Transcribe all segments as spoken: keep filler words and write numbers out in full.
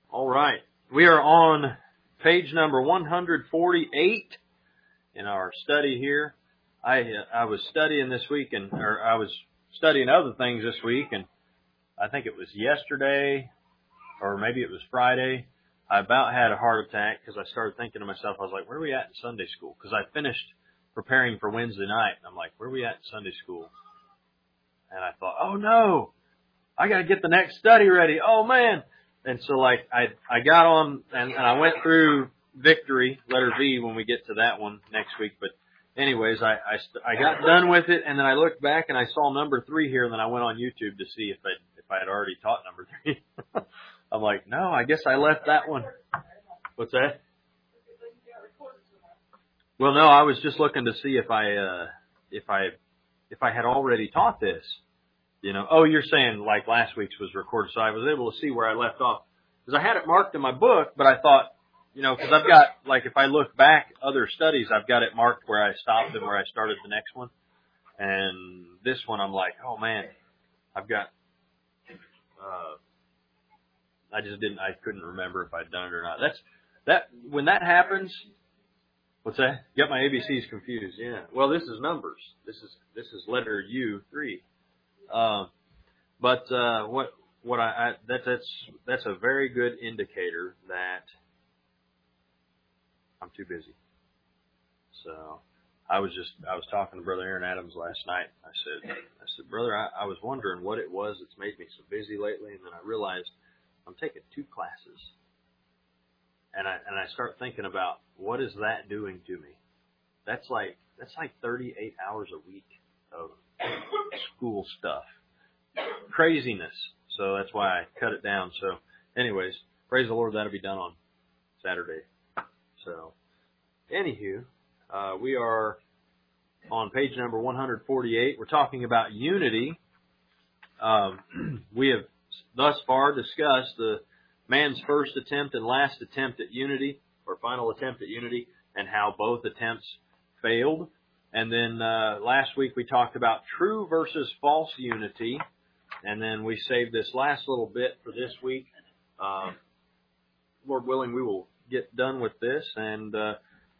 All right. We are on page number one forty-eight in our study here. I uh, I was studying this week, and or I was studying other things this week, and I think it was yesterday, or maybe it was Friday. I about had a heart attack because I started thinking to myself, I was like, where are we at in Sunday school? Because I finished preparing for Wednesday night, and I'm like, where are we at in Sunday school? And I thought, oh no, I got to get the next study ready. Oh man. And so like I I got on and, and I went through Victory, letter V, when we get to that one next week. But anyways, I I, st- I got done with it, and then I looked back and I saw number three here, and then I went on YouTube to see if I if I had already taught number three. I'm like, no, I guess I left that one. What's that? Well, no, I was just looking to see if I uh, if I if I had already taught this. You know, oh, you're saying like last week's was recorded, so I was able to see where I left off. Because I had it marked in my book, but I thought, you know, because I've got, like, if I look back other studies, I've got it marked where I stopped and where I started the next one. And this one, I'm like, oh, man, I've got, uh, I just didn't, I couldn't remember if I'd done it or not. That's, that, when that happens, what's that? Got my A B Cs confused, yeah. Well, this is numbers. This is, this is letter U, three. Uh, but, uh, what, what I, I that, that's, that's a very good indicator that I'm too busy. So I was just, I was talking to Brother Aaron Adams last night. I said, I said, brother, I, I was wondering what it was that's made me so busy lately. And then I realized I'm taking two classes, and I, and I start thinking about what is that doing to me? That's like, that's like thirty-eight hours a week of school stuff. Craziness. So that's why I cut it down. So anyways, praise the Lord, that'll be done on Saturday. So anywho, uh, we are on page number one forty-eight. We're talking about unity. Um, we have thus far discussed the man's first attempt and last attempt at unity, or final attempt at unity, and how both attempts failed. And then uh, last week we talked about true versus false unity. And then we saved this last little bit for this week. Uh, Lord willing, we will get done with this, and uh,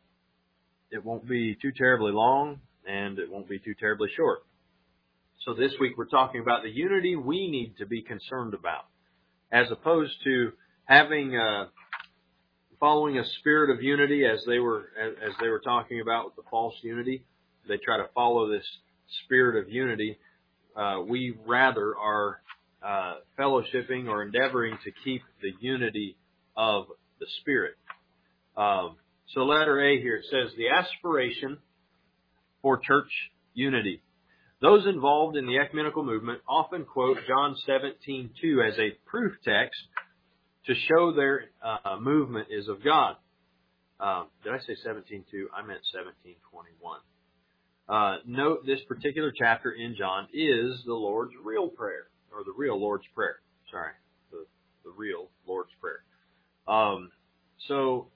it won't be too terribly long, and it won't be too terribly short. So this week we're talking about the unity we need to be concerned about, as opposed to having uh, following a spirit of unity, as they were as, as they were talking about with the false unity. They try to follow this spirit of unity. Uh, we rather are uh, fellowshipping or endeavoring to keep the unity of the Spirit. Um, so letter A here, it says the aspiration for church unity. Those involved in the ecumenical movement often quote John seventeen two as a proof text to show their uh, movement is of God. Um, did I say seventeen two? I meant seventeen twenty-one. Uh, note this particular chapter in John is the Lord's real prayer, or the real Lord's Prayer. Sorry, the, the real Lord's Prayer. Um, so,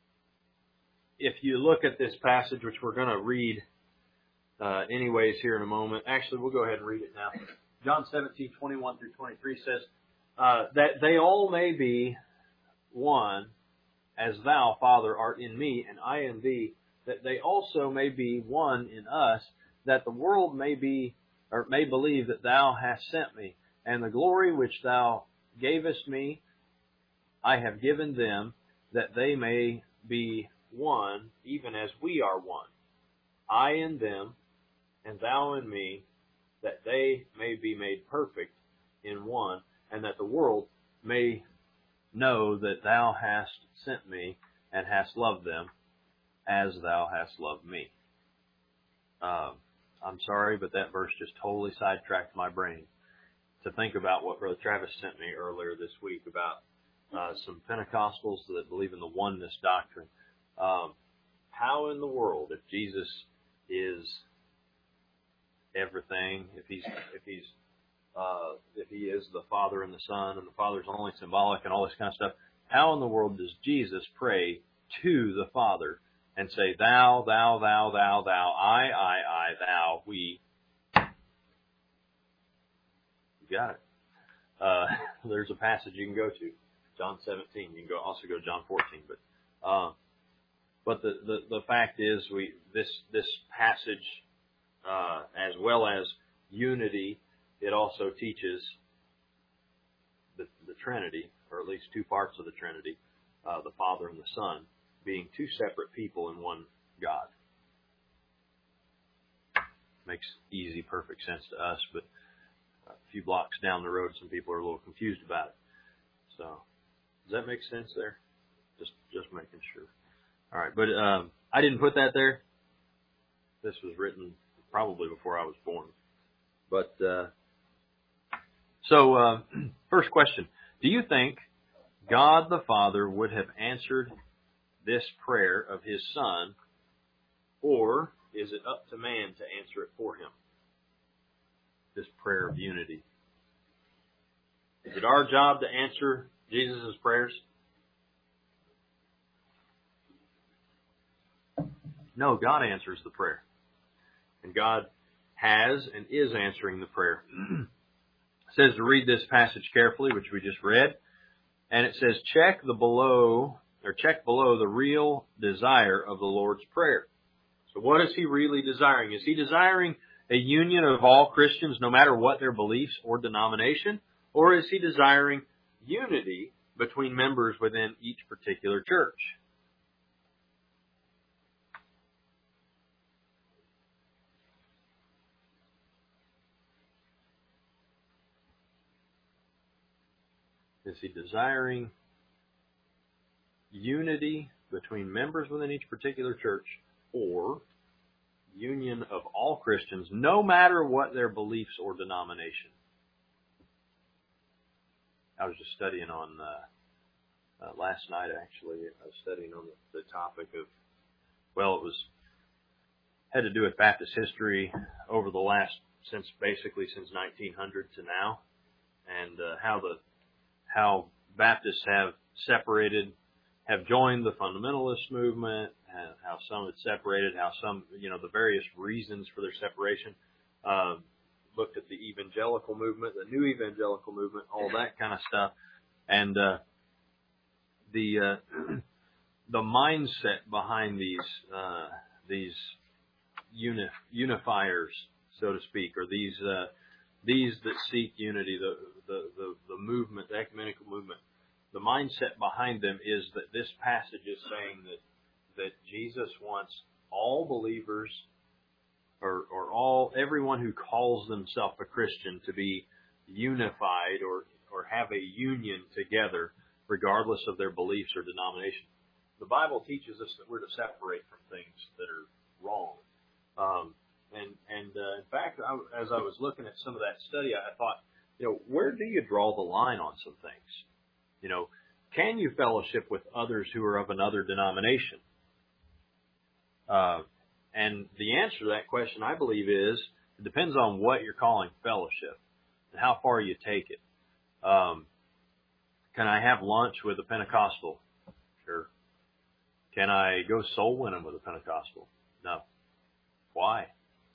if you look at this passage, which we're going to read uh, anyways here in a moment. Actually, we'll go ahead and read it now. John seventeen twenty-one through twenty-three says, uh, that they all may be one, as thou, Father, art in me, and I in thee, that they also may be one in us, that the world may be, or may believe that thou hast sent me. And the glory which thou gavest me, I have given them, that they may be one, even as we are one. I in them, and thou in me, that they may be made perfect in one, and that the world may know that thou hast sent me, and hast loved them, as thou hast loved me. Um, I'm sorry, but that verse just totally sidetracked my brain to think about what Brother Travis sent me earlier this week about uh, some Pentecostals that believe in the oneness doctrine. Um, how in the world, if Jesus is everything, if he's if he's uh, if he is the Father and the Son, and the Father's only symbolic and all this kind of stuff, how in the world does Jesus pray to the Father and say, thou, thou, thou, thou, thou, I, I, I, thou, we? You got it. Uh, there's a passage you can go to. John seventeen. You can go also go John fourteen. But uh, but the, the, the fact is, we this this passage, uh, as well as unity, it also teaches the, the Trinity, or at least two parts of the Trinity, uh, the Father and the Son, being two separate people in one God. Makes easy, perfect sense to us, but a few blocks down the road, some people are a little confused about it. So, does that make sense there? Just, just making sure. All right, but um, I didn't put that there. This was written probably before I was born. But uh, so, uh, first question: do you think God the Father would have answered this prayer of His Son, or is it up to man to answer it for Him? This prayer of unity. Is it our job to answer Jesus' prayers? No, God answers the prayer. And God has and is answering the prayer. It says to read this passage carefully, which we just read. And it says, check the below, or check below the real desire of the Lord's Prayer. So what is He really desiring? Is He desiring a union of all Christians, no matter what their beliefs or denomination? Or is He desiring unity between members within each particular church? Is He desiring unity between members within each particular church, or union of all Christians, no matter what their beliefs or denomination? I was just studying on, uh, uh, last night actually, I was studying on the, the topic of, well, it was, had to do with Baptist history over the last, since basically since nineteen hundred to now, and uh, how the, how Baptists have separated, have joined the fundamentalist movement, and how some have separated, how some, you know, the various reasons for their separation. Um, looked at the evangelical movement, the new evangelical movement, all that kind of stuff. And uh, the uh, the mindset behind these uh, these uni- unifiers, so to speak, or these uh, these that seek unity, the, the, the, the movement, the ecumenical movement, the mindset behind them is that this passage is saying that that Jesus wants all believers, or, or all everyone who calls themselves a Christian, to be unified or, or have a union together, regardless of their beliefs or denomination. The Bible teaches us that we're to separate from things that are wrong. Um, and and uh, in fact, I, as I was looking at some of that study, I thought, you know, where do you draw the line on some things? You know, can you fellowship with others who are of another denomination? Uh, and the answer to that question, I believe, is it depends on what you're calling fellowship and how far you take it. Um, can I have lunch with a Pentecostal? Sure. Can I go soul winning with a Pentecostal? No. Why?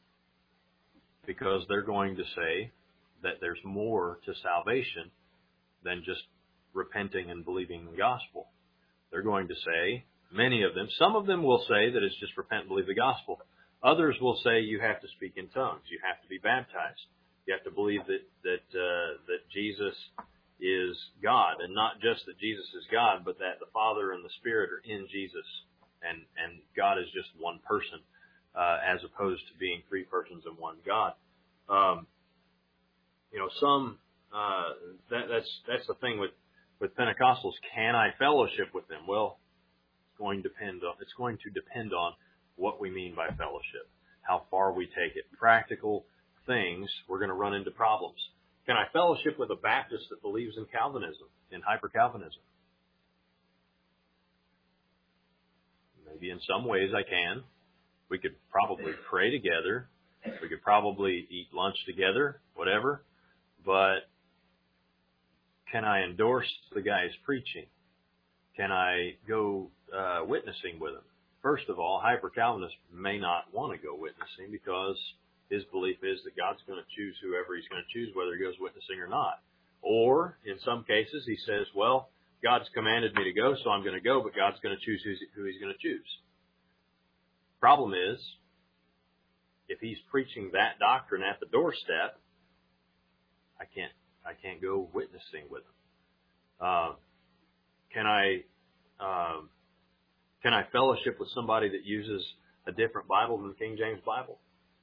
Because they're going to say that there's more to salvation than just repenting and believing the gospel. They're going to say, many of them, some of them will say that it's just repent and believe the gospel. Others will say you have to speak in tongues. You have to be baptized. You have to believe that that uh, that Jesus is God, and not just that Jesus is God, but that the Father and the Spirit are in Jesus, and and God is just one person, uh, as opposed to being three persons and one God. Um, you know, some uh, that, that's that's the thing with with Pentecostals. Can I fellowship with them? Well, it's going to depend on it's going to depend on what we mean by fellowship, how far we take it. Practical things, we're going to run into problems. Can I fellowship with a Baptist that believes in Calvinism, in hyper-Calvinism? Maybe in some ways I can. We could probably pray together. We could probably eat lunch together, whatever. But can I endorse the guy's preaching? Can I go uh, witnessing with him? First of all, hyper-Calvinist may not want to go witnessing because his belief is that God's going to choose whoever He's going to choose, whether he goes witnessing or not. Or, in some cases, he says, well, God's commanded me to go, so I'm going to go, but God's going to choose who's, who he's going to choose. Problem is, if he's preaching that doctrine at the doorstep, I can't, I can't go witnessing with him. Uh, can I, um, can I fellowship with somebody that uses a different Bible than the King James Bible?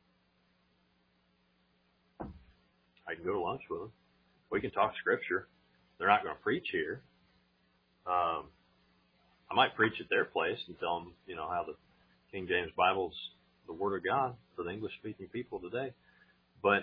I can go to lunch with them. We can talk Scripture. They're not going to preach here. Um, I might preach at their place and tell them, you know, how the King James Bible's the Word of God for the English-speaking people today. But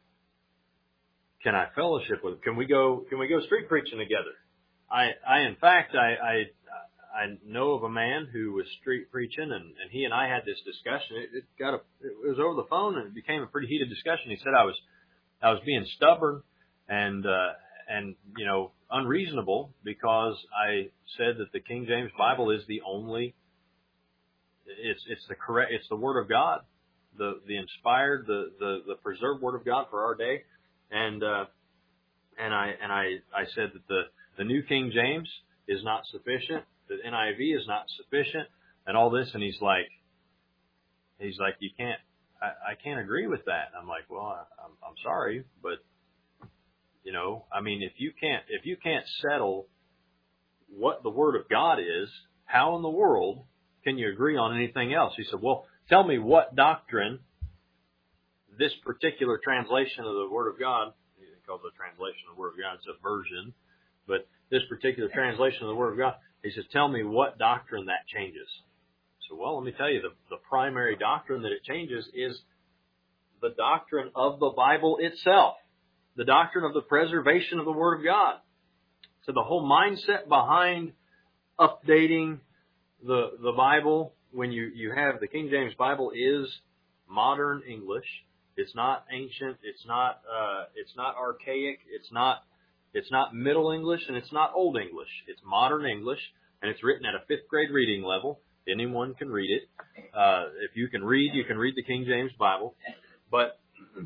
can I fellowship with them? Can we go? Can we go street preaching together? I, I in fact, I, I, I know of a man who was street preaching, and, and he and I had this discussion. It, it got a, it was over the phone, and it became a pretty heated discussion. He said I was, I was being stubborn and, uh, and you know, unreasonable because I said that the King James Bible is the only. It's it's the correct. It's the Word of God, the the inspired, the the, the preserved Word of God for our day, and uh, and I and I, I said that the, the New King James is not sufficient, the N I V is not sufficient, and all this, and he's like, he's like, you can't, I, I can't agree with that. And I'm like, well, I, I'm I'm sorry, but you know, I mean, if you can't if you can't settle what the Word of God is, how in the world can you agree on anything else? He said, well, tell me what doctrine this particular translation of the Word of God, he calls it a translation of the Word of God, it's a version, but this particular translation of the Word of God, he says, tell me what doctrine that changes. So, well, let me tell you, the, the primary doctrine that it changes is the doctrine of the Bible itself, the doctrine of the preservation of the Word of God. So the whole mindset behind updating the the Bible, when you, you have the King James Bible, is modern English. It's not ancient. It's not uh, it's not archaic. It's not it's not Middle English, and it's not Old English. It's modern English, and it's written at a fifth grade reading level. Anyone can read it. Uh, if you can read, you can read the King James Bible. But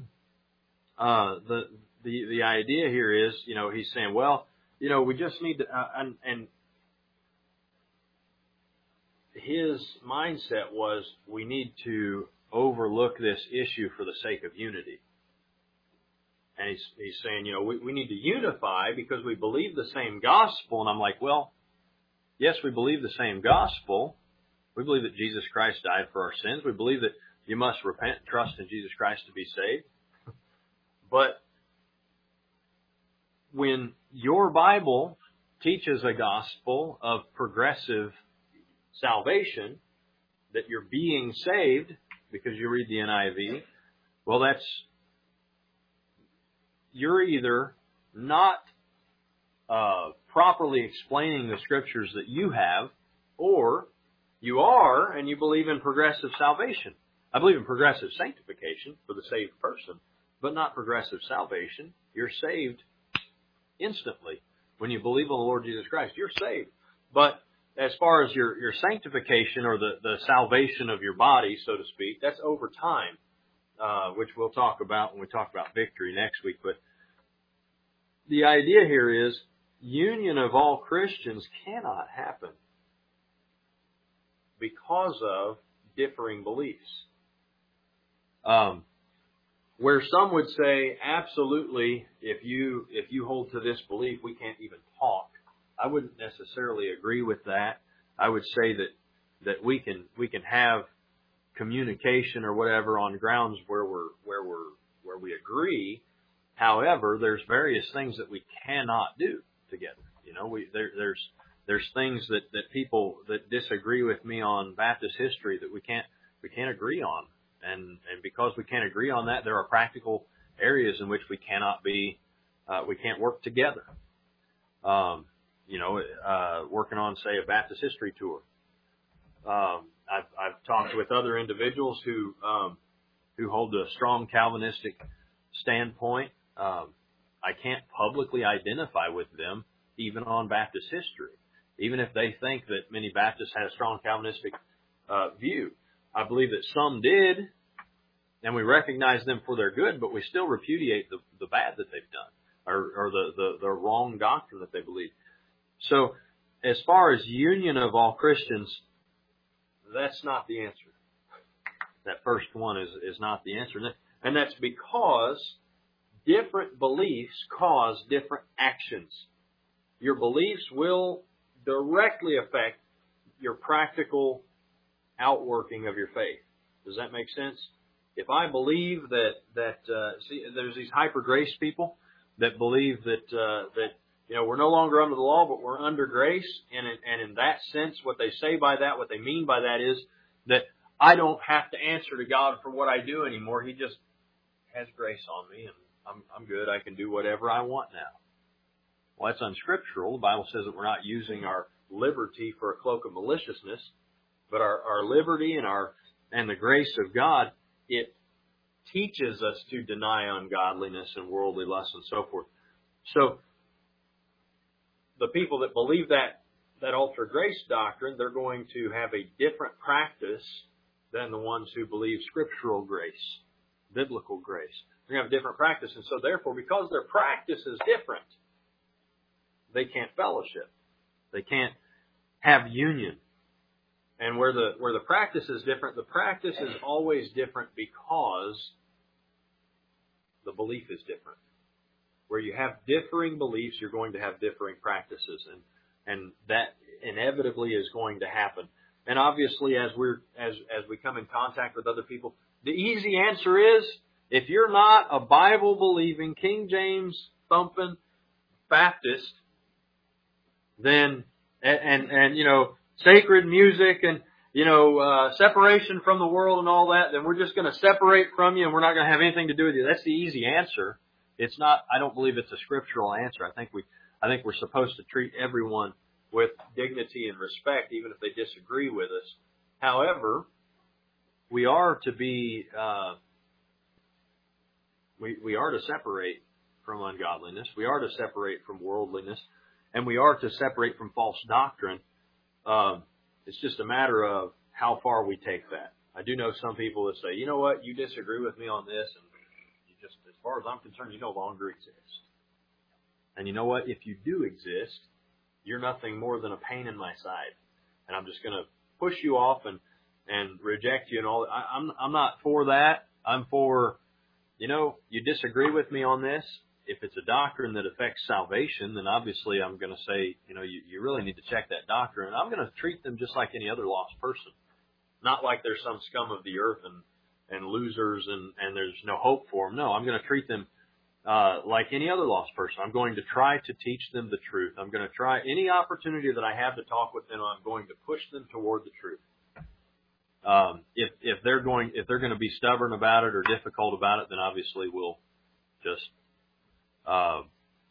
uh, the the the idea here is, you know, he's saying, well, you know, we just need to, uh, and, and his mindset was, we need to overlook this issue for the sake of unity. And he's, he's saying, you know, we, we need to unify because we believe the same gospel. And I'm like, well, yes, we believe the same gospel. We believe that Jesus Christ died for our sins. We believe that you must repent and trust in Jesus Christ to be saved. But when your Bible teaches a gospel of progressive salvation, that you're being saved because you read the N I V, well, that's, you're either not uh, properly explaining the Scriptures that you have, or you are and you believe in progressive salvation. I believe in progressive sanctification for the saved person, but not progressive salvation. You're saved instantly. When you believe on the Lord Jesus Christ, you're saved. But as far as your, your sanctification or the, the salvation of your body, so to speak, that's over time, uh, which we'll talk about when we talk about victory next week. But the idea here is union of all Christians cannot happen because of differing beliefs. Um, where some would say, absolutely, if you if you hold to this belief, we can't even talk. I wouldn't necessarily agree with that. I would say that that we can we can have communication or whatever on grounds where we're where we're where we agree. However, there's various things that we cannot do together. You know, we there, there's there's things that, that people that disagree with me on Baptist history that we can't we can't agree on. And and because we can't agree on that, there are practical areas in which we cannot be, uh, we can't work together. Um, you know, uh, working on, say, a Baptist history tour. Um, I've, I've talked with other individuals who um, who hold a strong Calvinistic standpoint. Um, I can't publicly identify with them even on Baptist history, even if they think that many Baptists had a strong Calvinistic uh, view. I believe that some did, and we recognize them for their good, but we still repudiate the, the bad that they've done, or, or the, the, the wrong doctrine that they believe. So as far as union of all Christians, that's not the answer. That first one is, is not the answer. And that's because different beliefs cause different actions. Your beliefs will directly affect your practical outworking of your faith. Does that make sense? If I believe that, that uh, see, there's these hyper grace people that believe that, uh, that, you know, we're no longer under the law, but we're under grace. And in, and in that sense, what they say by that, what they mean by that is that I don't have to answer to God for what I do anymore. He just has grace on me, and I'm, I'm good. I can do whatever I want now. Well, that's unscriptural. The Bible says that we're not using our liberty for a cloak of maliciousness, but our, our liberty and our and the grace of God, it teaches us to deny ungodliness and worldly lust and so forth. So the people that believe that that ultra grace doctrine, they're going to have a different practice than the ones who believe scriptural grace, biblical grace. They're going to have a different practice. And so therefore, because their practice is different, they can't fellowship. They can't have union. And where the where the practice is different, the practice is always different because the belief is different. Where you have differing beliefs, you're going to have differing practices. And and that inevitably is going to happen. And obviously, as we're as as we come in contact with other people, the easy answer is, if you're not a Bible-believing, King James thumping Baptist, then and and, and you know sacred music and you know uh, separation from the world and all that, then we're just going to separate from you and we're not going to have anything to do with you. That's the easy answer. It's not. I don't believe it's a scriptural answer. I think we I think we're supposed to treat everyone with dignity and respect, even if they disagree with us. However, we are to be, uh, we, we are to separate from ungodliness. We are to separate from worldliness. And we are to separate from false doctrine. Um, it's just a matter of how far we take that. I do know some people that say, you know what, you disagree with me on this, and you just, as far as I'm concerned, you no longer exist. And you know what, if you do exist, you're nothing more than a pain in my side, and I'm just going to push you off and, and reject you and all. I, I'm I'm not for that. I'm for, you know, you disagree with me on this. If it's a doctrine that affects salvation, then obviously I'm going to say, you know, you, you really need to check that doctrine, and I'm going to treat them just like any other lost person, not like they're some scum of the earth and and losers and and there's no hope for them. No, I'm going to treat them Uh, like any other lost person. I'm going to try to teach them the truth. I'm going to try any opportunity that I have to talk with them. I'm going to push them toward the truth. Um, if if they're going if they're going to be stubborn about it or difficult about it, then obviously we'll just uh,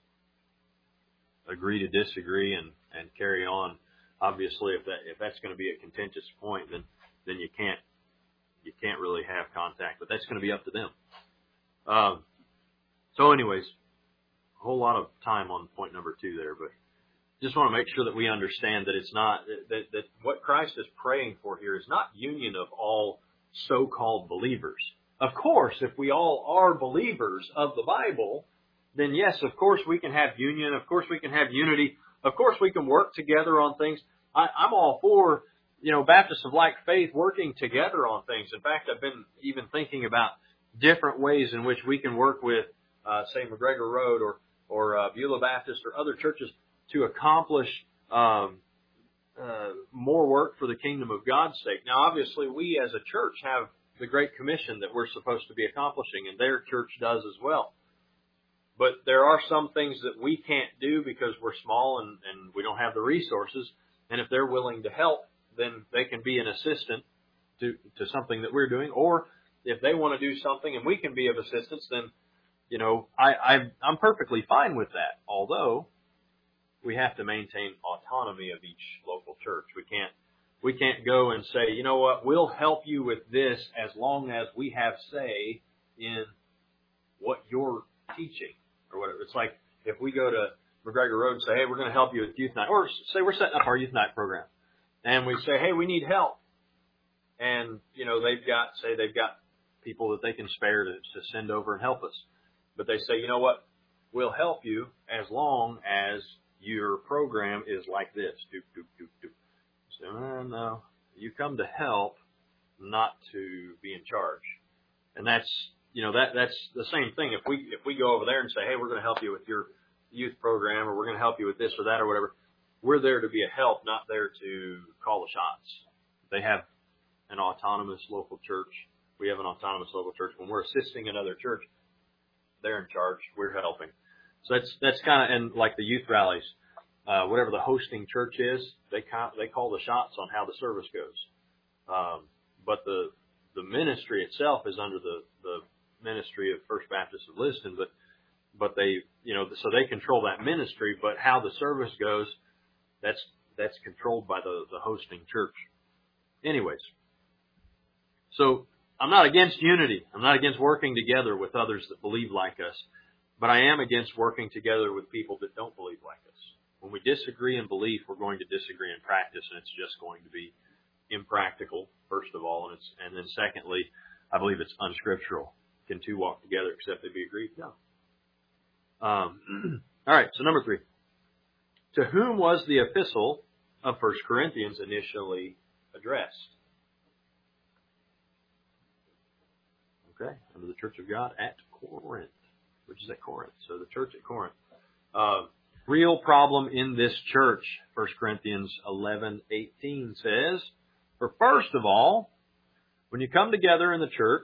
agree to disagree and, and carry on. Obviously, if that if that's going to be a contentious point, then then you can't you can't really have contact. But that's going to be up to them. Um, So anyways, a whole lot of time on point number two there, but just want to make sure that we understand that it's not, that, that what Christ is praying for here is not union of all so-called believers. Of course, if we all are believers of the Bible, then yes, of course we can have union. Of course we can have unity. Of course we can work together on things. I, I'm all for, you know, Baptists of like faith working together on things. In fact, I've been even thinking about different ways in which we can work with Uh, say McGregor Road or or uh, Beulah Baptist or other churches to accomplish um, uh, more work for the kingdom of God's sake. Now, obviously, we as a church have the Great Commission that we're supposed to be accomplishing, and their church does as well. But there are some things that we can't do because we're small and, and we don't have the resources. And if they're willing to help, then they can be an assistant to, to something that we're doing. Or if they want to do something and we can be of assistance, then You know, I, I, I'm perfectly fine with that, although we have to maintain autonomy of each local church. We can't, we can't go and say, you know what, we'll help you with this as long as we have say in what you're teaching or whatever. It's like if we go to McGregor Road and say, hey, we're going to help you with youth night, or say we're setting up our youth night program, and we say, hey, we need help. And, you know, they've got, say they've got people that they can spare to, to send over and help us. But they say, you know what, we'll help you as long as your program is like this. Doop, doop, doop, doop. So, uh, no, you come to help, not to be in charge. And that's, you know, that that's the same thing. If we if we go over there and say, hey, we're going to help you with your youth program, or we're going to help you with this or that or whatever, we're there to be a help, not there to call the shots. They have an autonomous local church. We have an autonomous local church. When we're assisting another church, they're in charge. We're helping. So that's that's kind of, and like the youth rallies, uh, whatever the hosting church is, they call, they call the shots on how the service goes. Um, but the the ministry itself is under the the ministry of First Baptist of Liston, but but they, you know, so they control that ministry. But how the service goes, that's that's controlled by the the hosting church. Anyways, so I'm not against unity. I'm not against working together with others that believe like us. But I am against working together with people that don't believe like us. When we disagree in belief, we're going to disagree in practice, and it's just going to be impractical, first of all. And it's, and then secondly, I believe it's unscriptural. Can two walk together except they be agreed? No. Um, all right, so number three. To whom was the epistle of First Corinthians initially addressed? Okay, under the Church of God at Corinth. Which is at Corinth. So the church at Corinth. Uh, real problem in this church. First Corinthians eleven eighteen says, for first of all, when you come together in the church,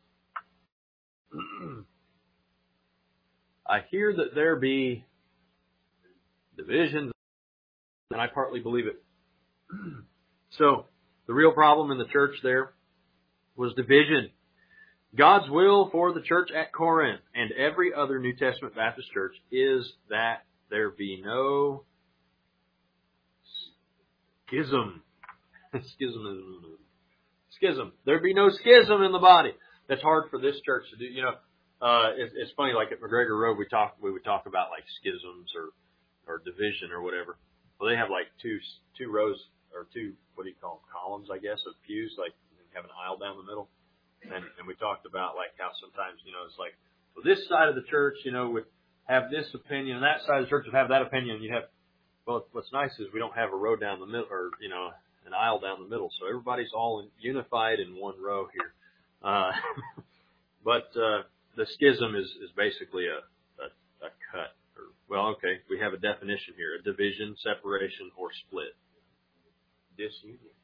I hear that there be divisions, and I partly believe it. So the real problem in the church there was division. God's will for the church at Corinth and every other New Testament Baptist church is that there be no schism. Schism. Schism. There be no schism in the body. That's hard for this church to do. You know, uh, it's, it's funny. Like at McGregor Road, we talk we would talk about like schisms or or division or whatever. Well, they have like two two rows or two what do you call them, columns, I guess, of pews. Like have an aisle down the middle. And, and we talked about like how sometimes, you know, it's like, well, this side of the church, you know, would have this opinion, and that side of the church would have that opinion. You have, well, what's nice is we don't have a row down the middle, or, you know, an aisle down the middle. So everybody's all in, unified in one row here. Uh, but uh, the schism is, is basically a, a, a cut. Or, well, okay, we have a definition here, a division, separation, or split. Disunion.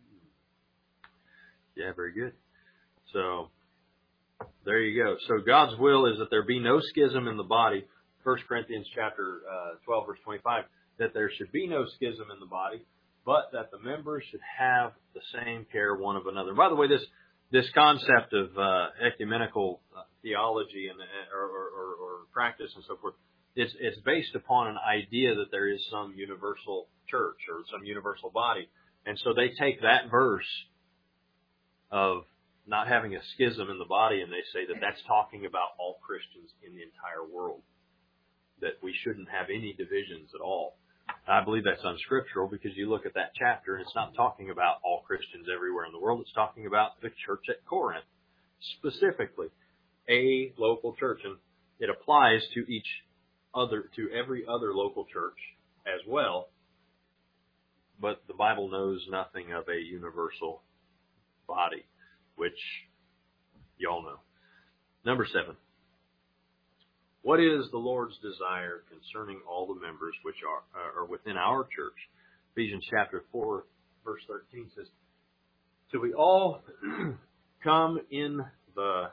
Yeah, very good. So, there you go. So God's will is that there be no schism in the body. First Corinthians chapter uh, twelve, verse twenty-five, that there should be no schism in the body, but that the members should have the same care one of another. By the way, this this concept of uh, ecumenical uh, theology and or, or, or, or practice and so forth, it's it's based upon an idea that there is some universal church or some universal body, and so they take that verse of not having a schism in the body, and they say that that's talking about all Christians in the entire world, that we shouldn't have any divisions at all. I believe that's unscriptural because you look at that chapter and it's not talking about all Christians everywhere in the world. It's talking about the church at Corinth, specifically a local church, and it applies to each other, to every other local church as well. But the Bible knows nothing of a universal body, which y'all know. Number seven. What is the Lord's desire concerning all the members which are, uh, are within our church? Ephesians chapter four, verse thirteen says, till we all come in the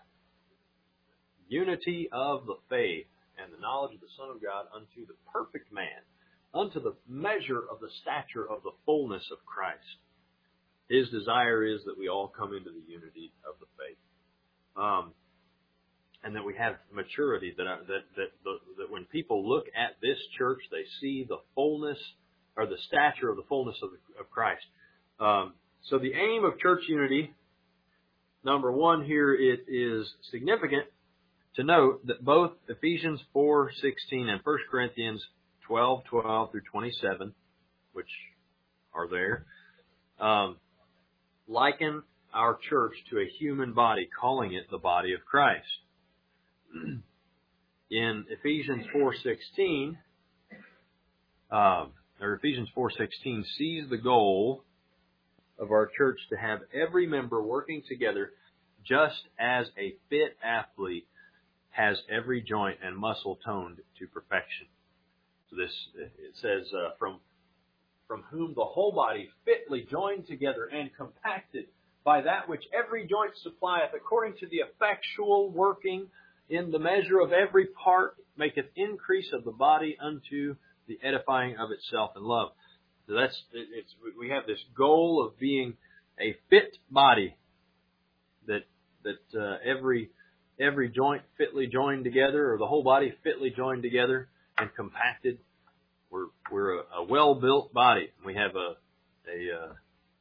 unity of the faith and the knowledge of the Son of God unto the perfect man, unto the measure of the stature of the fullness of Christ. His desire is that we all come into the unity of the faith, um, and that we have maturity. That that that the, that when people look at this church, they see the fullness or the stature of the fullness of, the, of Christ. Um, so the aim of church unity, number one, here it is significant to note that both Ephesians four sixteen and First Corinthians twelve twelve through twenty-seven, which are there, um, liken our church to a human body, calling it the body of Christ. In Ephesians four sixteen, um, or Ephesians four sixteen sees the goal of our church to have every member working together just as a fit athlete has every joint and muscle toned to perfection. So this, it says, uh, from, from whom the whole body fitly joined together and compacted by that which every joint supplieth, according to the effectual working in the measure of every part, maketh increase of the body unto the edifying of itself in love. So that's, it's, we have this goal of being a fit body, that, that, uh, every, every joint fitly joined together, or the whole body fitly joined together and compacted. We're, we're a, a well-built body. We have a, a, uh,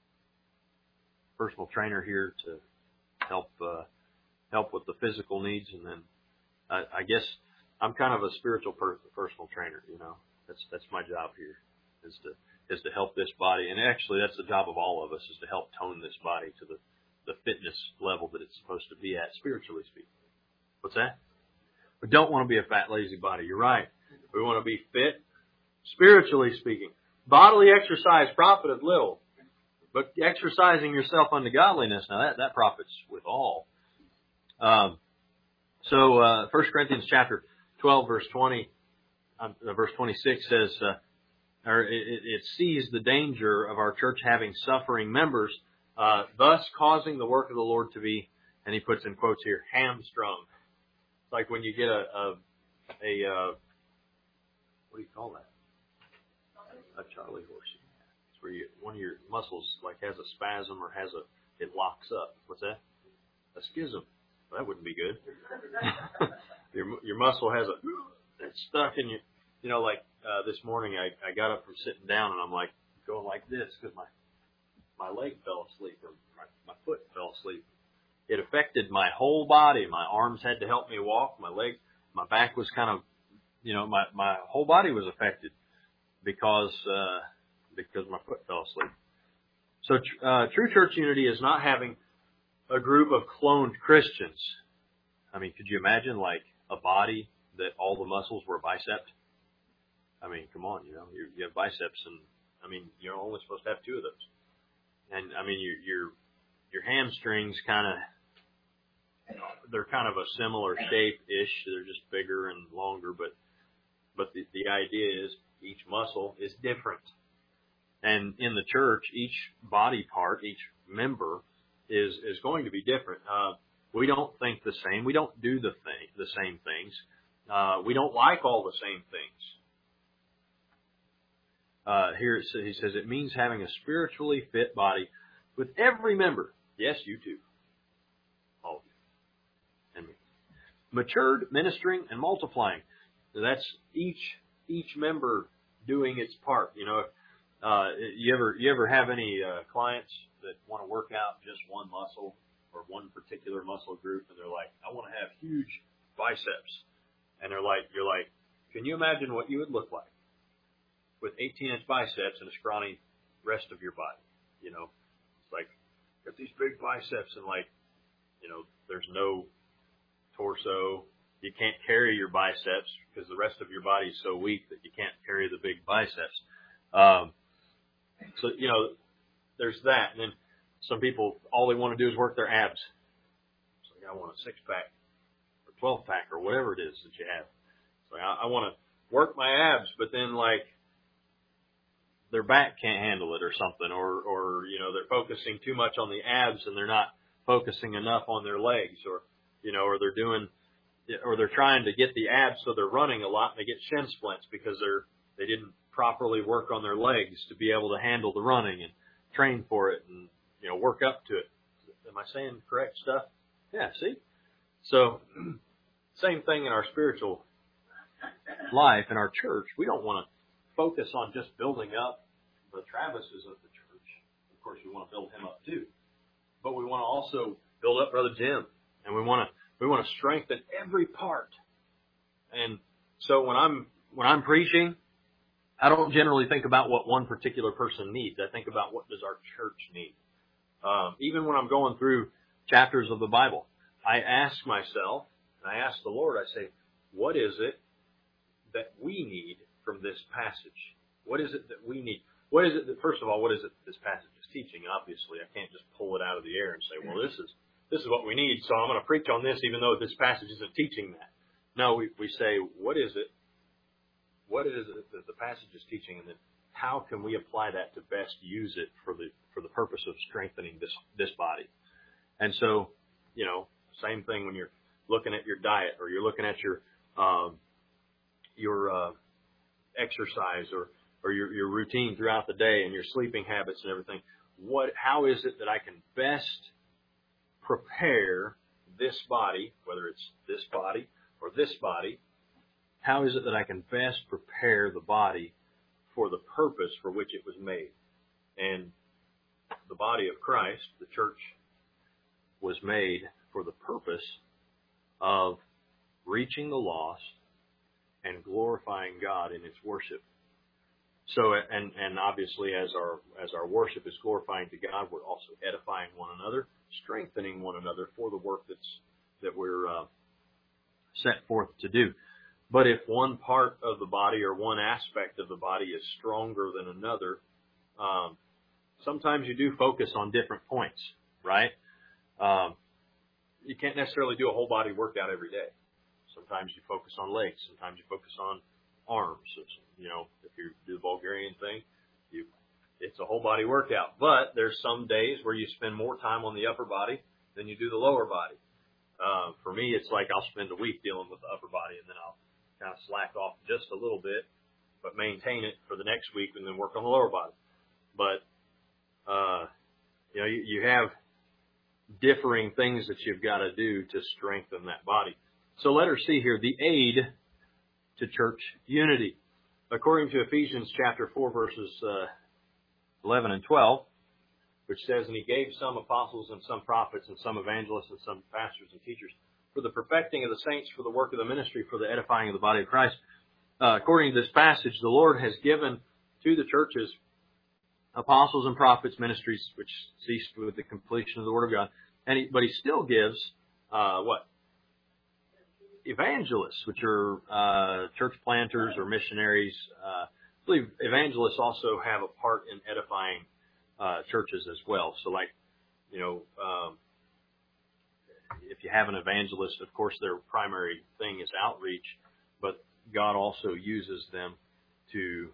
personal trainer here to help, uh, help with the physical needs. And then I, I guess I'm kind of a spiritual per- personal trainer, you know, that's, that's my job here, is to, is to help this body. And actually that's the job of all of us, is to help tone this body to the, the fitness level that it's supposed to be at, spiritually speaking. What's that? We don't want to be a fat, lazy body. You're right. We want to be fit, spiritually speaking. Bodily exercise profiteth little, but exercising yourself unto godliness, now that, that profits with all. Um, so, uh, First Corinthians chapter twelve, verse twenty, uh, verse twenty-six says, uh, or it, it sees the danger of our church having suffering members, uh, thus causing the work of the Lord to be, and he puts in quotes here, hamstrung. It's like when you get a, a, a, uh, what do you call that? A Charlie horse. It's where you, one of your muscles like has a spasm or has a, it locks up. What's that? A schism. Well, that wouldn't be good. your, your muscle has a, it's stuck in you. You know, like, uh, this morning I, I got up from sitting down and I'm like going like this because my, my leg fell asleep, or my, my foot fell asleep. It affected my whole body. My arms had to help me walk. My leg, my back was kind of, you know, my, my whole body was affected because, uh, because my foot fell asleep. So, uh, true church unity is not having a group of cloned Christians. I mean, could you imagine like a body that all the muscles were biceps? I mean, come on, you know, you, you have biceps, and I mean, you're only supposed to have two of those. And I mean, your your your hamstrings kind of, they're kind of a similar shape-ish. They're just bigger and longer, but but the the idea is each muscle is different. And in the church, each body part, each member is is going to be different. Uh, we don't think the same. We don't do the thing the same things. Uh, we don't like all the same things. Uh, here it says, he says, it means having a spiritually fit body with every member. Yes, you too. All of you. And me. Matured, ministering, and multiplying. So that's each, each member doing its part. You know, uh, you ever, you ever have any, uh, clients that want to work out just one muscle or one particular muscle group, and they're like, I want to have huge biceps. And they're like, you're like, can you imagine what you would look like with eighteen inch biceps and a scrawny rest of your body? You know, it's like, got these big biceps and like, you know, there's no torso. You can't carry your biceps because the rest of your body is so weak that you can't carry the big biceps. Um, so, you know, there's that. And then some people, all they want to do is work their abs. It's like, I want a six pack or twelve pack or whatever it is that you have. It's like, I, I want to work my abs, but then like, their back can't handle it or something, or, or, you know, they're focusing too much on the abs and they're not focusing enough on their legs, or, you know, or they're doing, or they're trying to get the abs so they're running a lot and they get shin splints because they're, they didn't properly work on their legs to be able to handle the running and train for it and, you know, work up to it. Am I saying correct stuff? Yeah, see? So, same thing in our spiritual life, in our church. We don't want to focus on just building up the Travises of the church. Of course, we want to build him up too, but we want to also build up Brother Jim, and we want to we want to strengthen every part. And so when I'm when I'm preaching, I don't generally think about what one particular person needs. I think about what does our church need. Um, even when I'm going through chapters of the Bible, I ask myself, and I ask the Lord, I say, what is it that we need from this passage? What is it that we need? What is it that, first of all, what is it that this passage is teaching? Obviously, I can't just pull it out of the air and say, well, this is this is what we need, so I'm going to preach on this even though this passage isn't teaching that. No, we, we say, what is it? What is it that the passage is teaching, and then how can we apply that to best use it for the for the purpose of strengthening this this body? And so, you know, same thing when you're looking at your diet, or you're looking at your um, your uh, exercise, or or your your routine throughout the day, and your sleeping habits and everything. What how is it that I can best prepare this body, whether it's this body or this body? How is it that I can best prepare the body for the purpose for which it was made? And the body of Christ, the church, was made for the purpose of reaching the lost and glorifying God in its worship. So, and, and obviously as our, as our worship is glorifying to God, we're also edifying one another, strengthening one another for the work that's, that we're uh, set forth to do. But if one part of the body or one aspect of the body is stronger than another, um, sometimes you do focus on different points, right? Um, you can't necessarily do a whole body workout every day. Sometimes you focus on legs. Sometimes you focus on arms. You know, if you do the Bulgarian thing, you it's a whole body workout. But there's some days where you spend more time on the upper body than you do the lower body. Uh, for me, it's like I'll spend a week dealing with the upper body, and then I'll kind of slack off just a little bit, but maintain it for the next week and then work on the lower body. But, uh, you know, you, you have differing things that you've got to do to strengthen that body. So let her see here the aid to church unity. According to Ephesians chapter four, verses uh, eleven and twelve, which says, and he gave some apostles and some prophets and some evangelists and some pastors and teachers for the perfecting of the saints, for the work of the ministry, for the edifying of the body of Christ. Uh, according to this passage, the Lord has given to the churches apostles and prophets, ministries, which ceased with the completion of the Word of God. And he, but he still gives, uh, what? Evangelists, which are uh, church planters or missionaries. Uh, I believe evangelists also have a part in edifying uh, churches as well. So like, you know, um, if you have an evangelist, of course, their primary thing is outreach, but God also uses them to,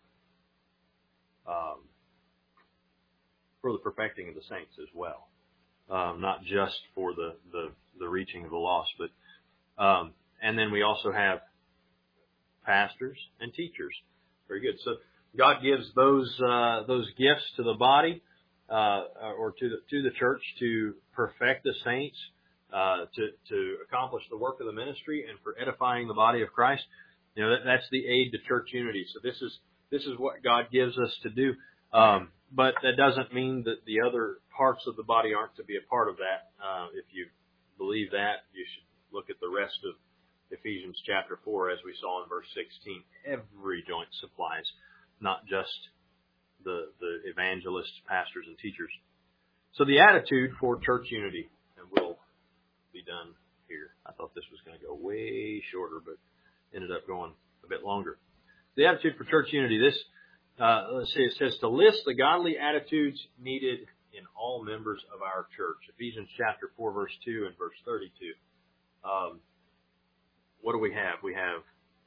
um, for the perfecting of the saints as well. Um, not just for the, the, the reaching of the lost, but, um, and then we also have pastors and teachers. Very good. So God gives those, uh, those gifts to the body, uh, or to the, to the church to perfect the saints, uh, to, to accomplish the work of the ministry and for edifying the body of Christ. You know, that, that's the aid to church unity. So this is, this is what God gives us to do. Um, but that doesn't mean that the other parts of the body aren't to be a part of that. Uh, if you believe that, you should look at the rest of Ephesians chapter four, as we saw in verse sixteen. Every joint supplies, not just the, the evangelists, pastors, and teachers. So the attitude for church unity, and we'll be done here. I thought this was going to go way shorter, but ended up going a bit longer. The attitude for church unity, this, uh, let's see, it says to list the godly attitudes needed in all members of our church. Ephesians chapter four, verse two and verse thirty-two. Um, what do we have? We have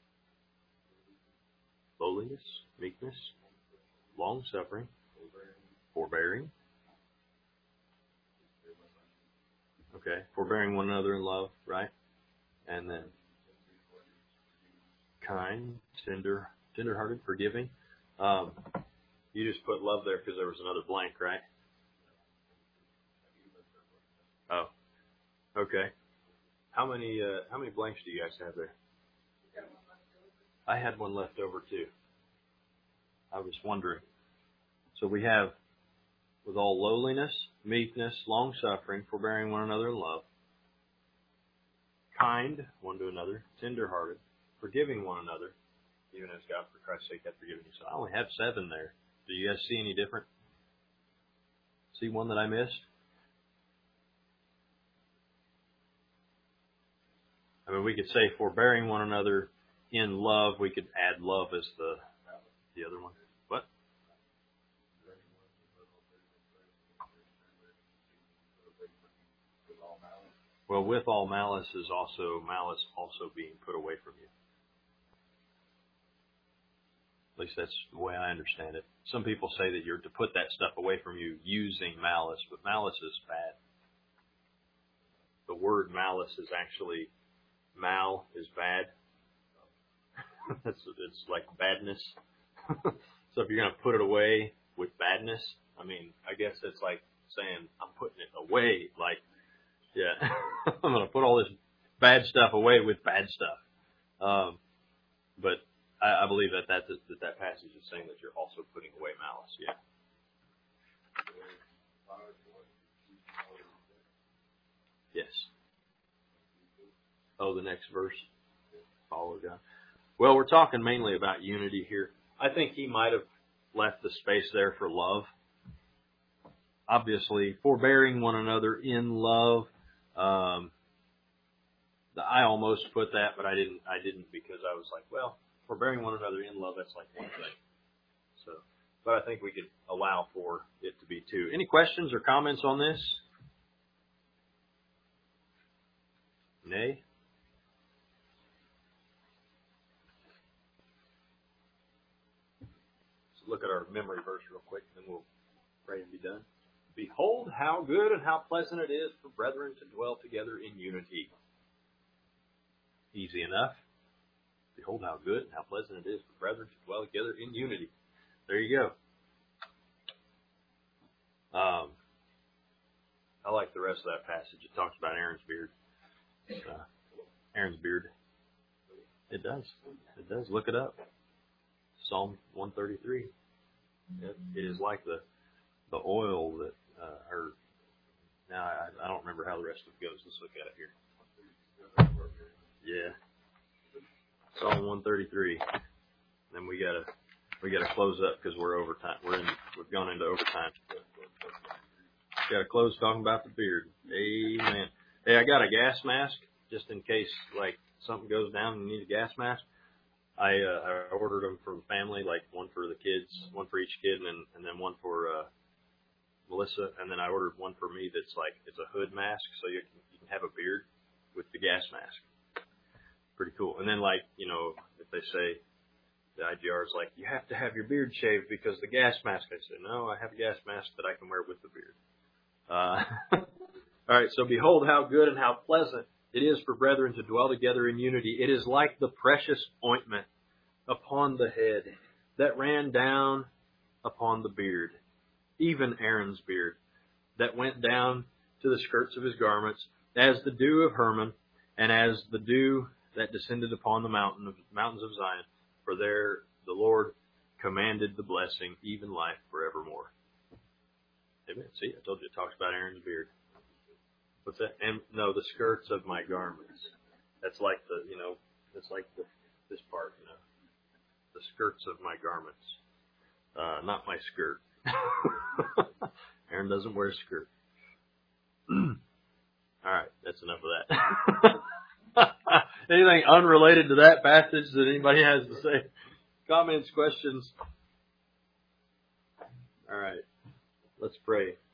lowliness, meekness, long-suffering, forbearing. Okay, forbearing one another in love, right? And then kind, tender, tender-hearted, forgiving. Um, you just put love there because there was another blank, right? Oh, okay. How many uh, how many blanks do you guys have there? I had one left over too. I was wondering. So we have with all lowliness, meekness, long-suffering, forbearing one another in love, kind one to another, tender-hearted, forgiving one another, even as God for Christ's sake hath forgiven you. So I only have seven there. Do you guys see any different? See one that I missed? I mean, we could say forbearing one another in love. We could add love as the the other one. What? Well, with all malice is also malice also being put away from you. At least that's the way I understand it. Some people say that you're to put that stuff away from you using malice, but malice is bad. The word malice is actually, mal is bad. it's, it's like badness. So if you're going to put it away with badness, I mean, I guess it's like saying I'm putting it away. Like, yeah, I'm going to put all this bad stuff away with bad stuff. Um, but I, I believe that that, that that passage is saying that you're also putting away malice. Yeah. Yes. Oh, the next verse. Follow God. Well, we're talking mainly about unity here. I think he might have left the space there for love. Obviously, forbearing one another in love. Um, I almost put that, but I didn't. I didn't because I was like, well, forbearing one another in love, that's like one thing. So, but I think we could allow for it to be two. Any questions or comments on this? Nay? Let's look at our memory verse real quick, and then we'll pray and be done. Behold how good and how pleasant it is for brethren to dwell together in unity. Easy enough. Behold how good and how pleasant it is for brethren to dwell together in unity. There you go. Um, I like the rest of that passage. It talks about Aaron's beard. Uh, Aaron's beard. It does. It does. Look it up. Psalm one thirty-three. It, it is like the the oil that, uh, or now I, I don't remember how the rest of it goes. Let's look at it here. Yeah. Psalm one thirty-three. Then we gotta we gotta close up because we're overtime. We're in. We've gone into overtime. Gotta close talking about the beard. Amen. Hey, I got a gas mask just in case like something goes down and you need a gas mask. I uh, I ordered them for the family, like one for the kids, one for each kid, and then and then one for uh, Melissa, and then I ordered one for me that's like it's a hood mask, so you can you can have a beard with the gas mask. Pretty cool. And then like you know if they say the I G R is like you have to have your beard shaved because the gas mask, I said no, I have a gas mask that I can wear with the beard. Uh, all right. So behold how good and how pleasant it is for brethren to dwell together in unity. It is like the precious ointment upon the head that ran down upon the beard, even Aaron's beard, that went down to the skirts of his garments, as the dew of Hermon, and as the dew that descended upon the mountain of mountains of Zion. For there the Lord commanded the blessing, even life forevermore. Amen. See, I told you it talks about Aaron's beard. What's that? And no, the skirts of my garments. That's like the, you know, that's like the, this part, you know, the skirts of my garments. Uh, not my skirt. Aaron doesn't wear a skirt. All right, that's enough of that. Anything unrelated to that passage that anybody has to say? Comments, questions? All right, let's pray.